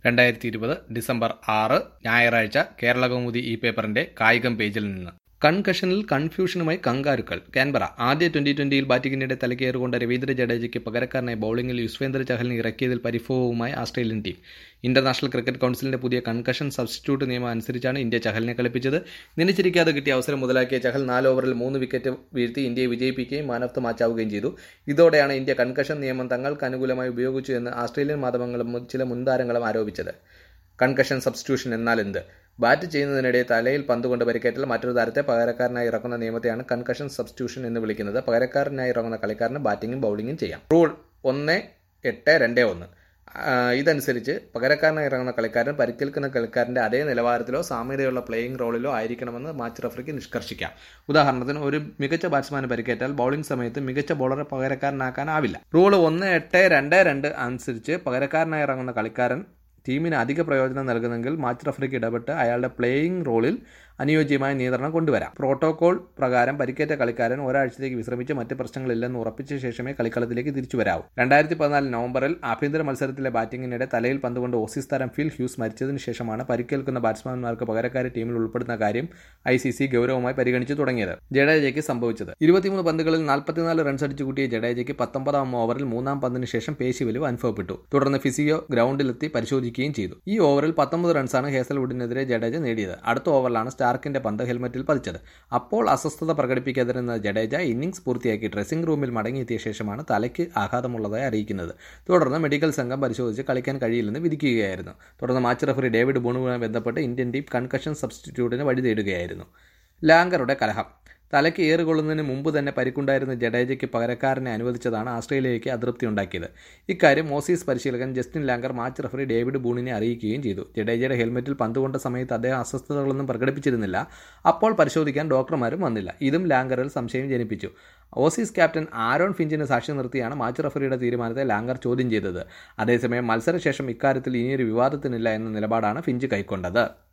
2020 December 6 ഞായറാഴ്ച കേരളകൗമുദി ഈ പേപ്പറിന്റെ കായികം പേജിൽ നിന്ന്. കൺകഷനിൽ കൺഫ്യൂഷനുമായി കങ്കാരുക്കൾ. കാൻബറ. ആദ്യ ട്വന്റി-20യിൽ ബാറ്റിംഗിനിടെ തലക്കേറുകൊണ്ട രവീന്ദ്ര ജഡേജയ്ക്ക് പകരക്കാരനായി ബൌളിംഗിൽ യുസ്വേന്ദ്ര ചഹലിനെ ഇറക്കിയതിൽ പരിഭവവുമായി ഓസ്ട്രേലിയൻ ടീം. ഇന്റർനാഷണൽ ക്രിക്കറ്റ് കൌൺസിലിന്റെ പുതിയ കൺകഷൻ സബ്സ്റ്റിറ്റ്യൂട്ട് നിയമം അനുസരിച്ചാണ് ഇന്ത്യ ചഹലിനെ കളിപ്പിച്ചത്. നിലച്ചിരിക്കാതെ കിട്ടിയ അവസരം മുതലാക്കിയ ചഹൽ 4 ഓവറിൽ 3 വിക്കറ്റ് വീഴ്ത്തി ഇന്ത്യയെ വിജയിപ്പിക്കുകയും മാൻ ഓഫ് ദ മാച്ച് ആവുകയും ചെയ്തു. ഇതോടെയാണ് ഇന്ത്യ കൺകഷൻ നിയമം തങ്ങൾക്ക് അനുകൂലമായി ഉപയോഗിച്ചു എന്ന് ഓസ്ട്രേലിയൻ മാധ്യമങ്ങളും ചില മുൻതാരങ്ങളും ആരോപിച്ചത്. കൺകഷൻ സബ്സ്റ്റിറ്റ്യൂഷൻ എന്നാൽ എന്ത്? ബാറ്റ് ചെയ്യുന്നതിനിടെ തലയിൽ പന്തുകൊണ്ട് പരിക്കേറ്റാൽ മറ്റൊരു താരത്തെ പകരക്കാരനായി ഇറക്കുന്ന നിയമത്തെയാണ് കൺകഷൻ സബ്സ്റ്റിറ്റ്യൂഷൻ എന്ന് വിളിക്കുന്നത്. പകരക്കാരനായി ഇറങ്ങുന്ന കളിക്കാരന് ബാറ്റിംഗും ബൌളിംഗും ചെയ്യാം. റൂൾ 1-8-2-1. ഇതനുസരിച്ച് പകരക്കാരനായി ഇറങ്ങുന്ന കളിക്കാരൻ പരിക്കേൽക്കുന്ന കളിക്കാരന്റെ അതേ നിലവാരത്തിലോ സാമ്യതയുള്ള പ്ലേയിംഗ് റോളിലോ ആയിരിക്കണമെന്ന് മാച്ച് റഫറിക്ക് നിഷ്കർഷിക്കാം. ഉദാഹരണത്തിന്, ഒരു മികച്ച ബാറ്റ്സ്മാന് പരിക്കേറ്റാൽ ബൌളിംഗ് സമയത്ത് മികച്ച ബൌളറെ പകരക്കാരനാക്കാനാവില്ല. റൂൾ 1-8-2-2 അനുസരിച്ച് പകരക്കാരനായി ഇറങ്ങുന്ന കളിക്കാരൻ ടീമിന് അധിക പ്രയോജനം നൽകുന്നെങ്കിൽ മാച്ച് റഫറിക്ക് ഇടപെട്ട് അയാളുടെ പ്ലേയിംഗ് റോളിൽ അനുയോജ്യമായ നിയന്ത്രണം കൊണ്ടുവരാം. പ്രോട്ടോകോൾ പ്രകാരം പരിക്കേറ്റ കളിക്കാരൻ ഒരാഴ്ചത്തേക്ക് വിശ്രമിച്ച് മറ്റ് പ്രശ്നങ്ങളില്ലെന്ന് ഉറപ്പിച്ച ശേഷമേ കളിക്കളത്തിലേക്ക് തിരിച്ചു വരാവൂ. 2014 നവംബറിൽ ആഭ്യന്തര മത്സരത്തിലെ ബാറ്റിംഗിനിടെ തലയിൽ പന്തുകൊണ്ട് ഓസീസ് താരം ഫിൽ ഹ്യൂസ് മരിച്ചതിന് ശേഷമാണ് പരിക്കേൽക്കുന്ന ബാറ്റ്സ്മാൻമാർക്ക് പകരക്കാരെ ടീമിൽ ഉൾപ്പെടുന്ന കാര്യം ICC ഗൗരവമായി പരിഗണിച്ചു തുടങ്ങിയത്. ജഡേജയ്ക്ക് സംഭവിച്ചത്: 23 പന്തുകളിൽ 44 റൺസ് അടിച്ചുകൂട്ടിയ ജഡേജയ്ക്ക് 19ാം ഓവറിൽ 3ാം പന്തിന് ശേഷം പേശിവലിവ് അനുഭവപ്പെട്ടു. തുടർന്ന് ഫിസിയോ ഗ്രൗണ്ടിലെത്തി പരിശോധിക്കുകയും ചെയ്തു. ഈ ഓവറിൽ 19 റൺസാണ് ഹേസൽവുഡിനെതിരെ ജഡേജ നേടിയത്. അടുത്ത ഓവറിലാണ് സ്റ്റാർക്കിന്റെ പന്ത് ഹെൽമറ്റിൽ പതിച്ചത്. അപ്പോൾ അസ്വസ്ഥത പ്രകടിപ്പിക്കാതിരുന്ന ജഡേജ ഇന്നിംഗ്സ് പൂർത്തിയാക്കി ഡ്രസ്സിംഗ് റൂമിൽ മടങ്ങിയെത്തിയ ശേഷമാണ് തലയ്ക്ക് ആഘാതമുള്ളതായി അറിയിക്കുന്നത്. തുടർന്ന് മെഡിക്കൽ സംഘം പരിശോധിച്ച് കളിക്കാൻ കഴിയില്ലെന്ന് വിധിക്കുകയായിരുന്നു. തുടർന്ന് മാച്ച് റഫറി ഡേവിഡ് ബൂണുമായി ബന്ധപ്പെട്ട് ഇന്ത്യൻ ടീം കൺകഷൻ സബ്സ്റ്റിറ്റ്യൂട്ടിന് വഴി തേടുകയായിരുന്നു. ലാംഗറുടെ കലഹം. തലയ്ക്ക് ഏറുകൊള്ളുന്നതിന് മുമ്പ് തന്നെ പരിക്കുണ്ടായിരുന്ന ജഡേജയ്ക്ക് പകരക്കാരനെ അനുവദിച്ചതാണ് ഓസ്ട്രേലിയയ്ക്ക് അതൃപ്തി ഉണ്ടാക്കിയത്. ഇക്കാര്യം ഓസീസ് പരിശീലകൻ Justin Langer match referee David ബൂണിനെ അറിയിക്കുകയും ചെയ്തു. ജഡേജയുടെ ഹെൽമറ്റിൽ പന്തുകൊണ്ട സമയത്ത് അദ്ദേഹം അസ്വസ്ഥതകളൊന്നും പ്രകടിപ്പിച്ചിരുന്നില്ല. അപ്പോൾ പരിശോധിക്കാൻ ഡോക്ടർമാരും വന്നില്ല. ഇതും ലാംഗറിൽ സംശയം ജനിപ്പിച്ചു. ഓസീസ് ക്യാപ്റ്റൻ ആരോൺ ഫിഞ്ചിനെ സാക്ഷി നിർത്തിയാണ് മാച്ച് റഫറിയുടെ തീരുമാനത്തെ ലാംഗർ ചോദ്യം ചെയ്തത്. അതേസമയം മത്സരശേഷം ഇക്കാര്യത്തിൽ ഇനിയൊരു വിവാദത്തിനില്ല എന്ന നിലപാടാണ് ഫിഞ്ച് കൈക്കൊണ്ടത്.